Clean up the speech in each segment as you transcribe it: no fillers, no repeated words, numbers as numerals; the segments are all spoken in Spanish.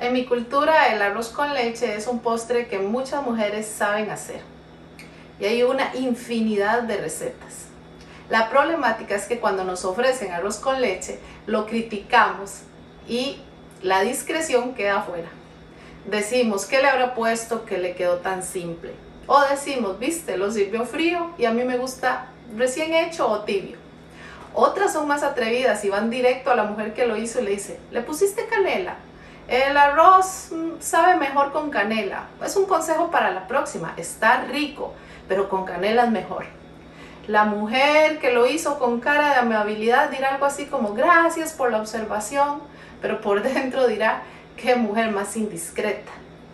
En mi cultura, el arroz con leche es un postre que muchas mujeres saben hacer. Y hay una infinidad de recetas. La problemática es que cuando nos ofrecen arroz con leche, lo criticamos y la discreción queda afuera. Decimos, ¿qué le habrá puesto que le quedó tan simple? O decimos, viste, lo sirvió frío y a mí me gusta recién hecho o tibio. Otras son más atrevidas y van directo a la mujer que lo hizo y le dice, ¿le pusiste canela? El arroz sabe mejor con canela. Es un consejo para la próxima. Está rico, pero con canela es mejor. La mujer que lo hizo con cara de amabilidad dirá algo así como gracias por la observación, pero por dentro dirá qué mujer más indiscreta.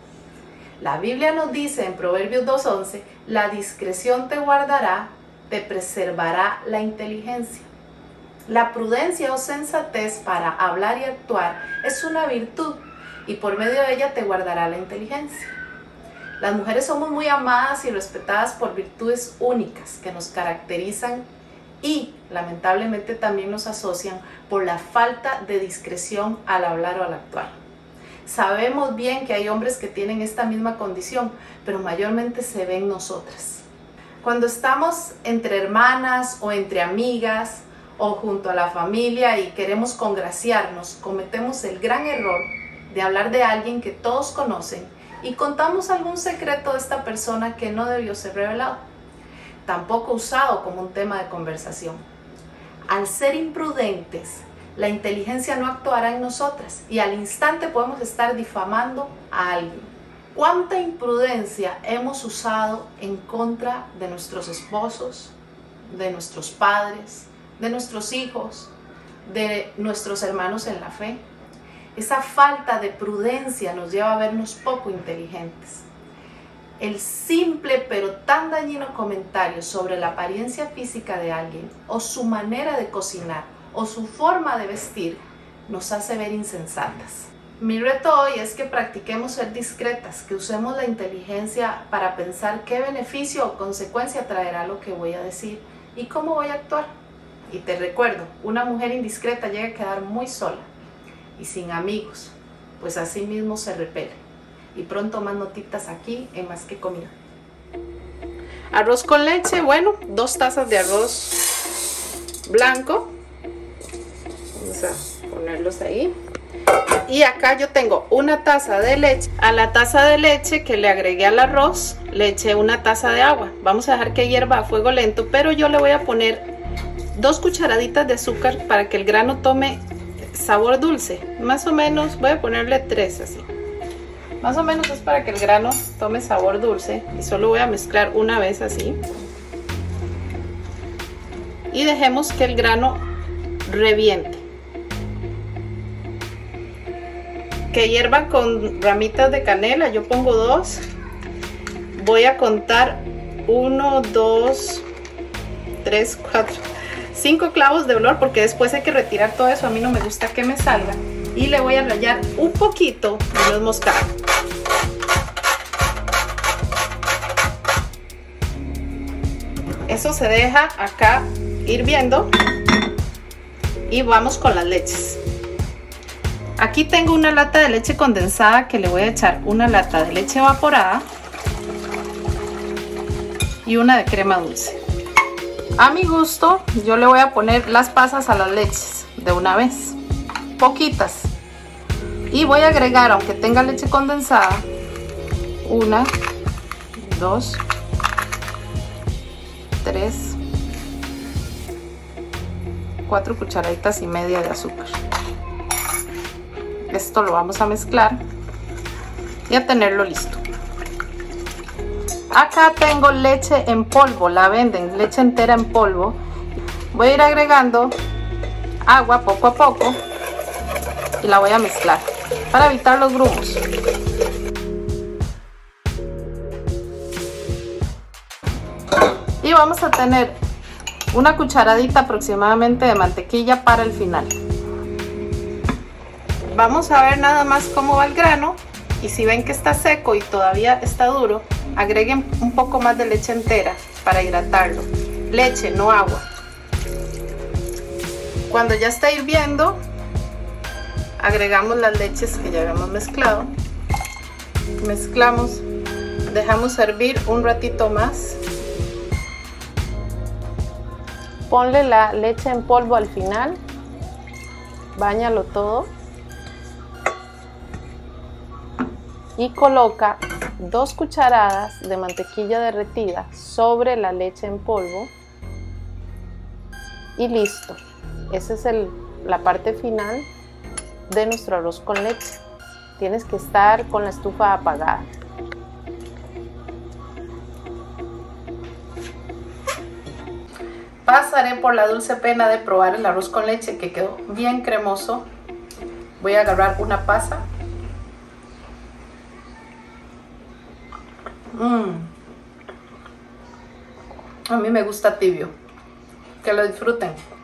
La Biblia nos dice en Proverbios 2:11, la discreción te guardará, te preservará la inteligencia. La prudencia o sensatez para hablar y actuar es una virtud y por medio de ella te guardará la inteligencia. Las mujeres somos muy amadas y respetadas por virtudes únicas que nos caracterizan y lamentablemente también nos asocian por la falta de discreción al hablar o al actuar. Sabemos bien que hay hombres que tienen esta misma condición, pero mayormente se ve en nosotras. Cuando estamos entre hermanas o entre amigas, o junto a la familia y queremos congraciarnos, cometemos el gran error de hablar de alguien que todos conocen y contamos algún secreto de esta persona que no debió ser revelado, tampoco usado como un tema de conversación. Al ser imprudentes, la inteligencia no actuará en nosotras y al instante podemos estar difamando a alguien. ¿Cuánta imprudencia hemos usado en contra de nuestros esposos, de nuestros padres, de nuestros hijos, de nuestros hermanos en la fe? Esa falta de prudencia nos lleva a vernos poco inteligentes. El simple pero tan dañino comentario sobre la apariencia física de alguien o su manera de cocinar o su forma de vestir nos hace ver insensatas. Mi reto hoy es que practiquemos ser discretas, que usemos la inteligencia para pensar qué beneficio o consecuencia traerá lo que voy a decir y cómo voy a actuar. Y te recuerdo, una mujer indiscreta llega a quedar muy sola y sin amigos, pues así mismo se repele. Y pronto más notitas aquí en Más que Comida. Arroz con leche, bueno, 2 tazas de arroz blanco. Vamos a ponerlos ahí. Y acá yo tengo 1 taza de leche. A la taza de leche que le agregué al arroz, le eché 1 taza de agua. Vamos a dejar que hierva a fuego lento, pero yo le voy a poner 2 cucharaditas de azúcar para que el grano tome sabor dulce. Más o menos, voy a ponerle 3 así. Más o menos es para que el grano tome sabor dulce. Y solo voy a mezclar una vez así. Y dejemos que el grano reviente. Que hierva con ramitas de canela. Yo pongo 2. Voy a contar 1, 2, 3, 4, 5 clavos de olor porque después hay que retirar todo eso. A mí no me gusta que me salga. Y le voy a rallar un poquito de nuez moscada. Eso se deja acá hirviendo y vamos con las leches. Aquí tengo una lata de leche condensada que le voy a echar 1 lata de leche evaporada y 1 de crema dulce. A mi gusto yo le voy a poner las pasas a las leches de una vez, poquitas, y voy a agregar, aunque tenga leche condensada, 1, 2, 3, 4 cucharaditas y media de azúcar. Esto lo vamos a mezclar y a tenerlo listo. Acá tengo leche en polvo, la venden, leche entera en polvo. Voy a ir agregando agua poco a poco y la voy a mezclar para evitar los grumos. Y vamos a tener 1 cucharadita aproximadamente de mantequilla para el final. Vamos a ver nada más cómo va el grano y si ven que está seco y todavía está duro, agreguen un poco más de leche entera para hidratarlo. Leche, no agua. Cuando ya está hirviendo, Agregamos las leches que ya habíamos mezclado. Mezclamos, dejamos hervir un ratito más. Ponle la leche en polvo al final, báñalo todo y coloca 2 cucharadas de mantequilla derretida sobre la leche en polvo y listo. Esa es la parte final de nuestro arroz con leche. Tienes que estar con la estufa apagada. Pasaré por la dulce pena de probar el arroz con leche que quedó bien cremoso. Voy a agarrar una pasa. A mí me gusta tibio. Que lo disfruten.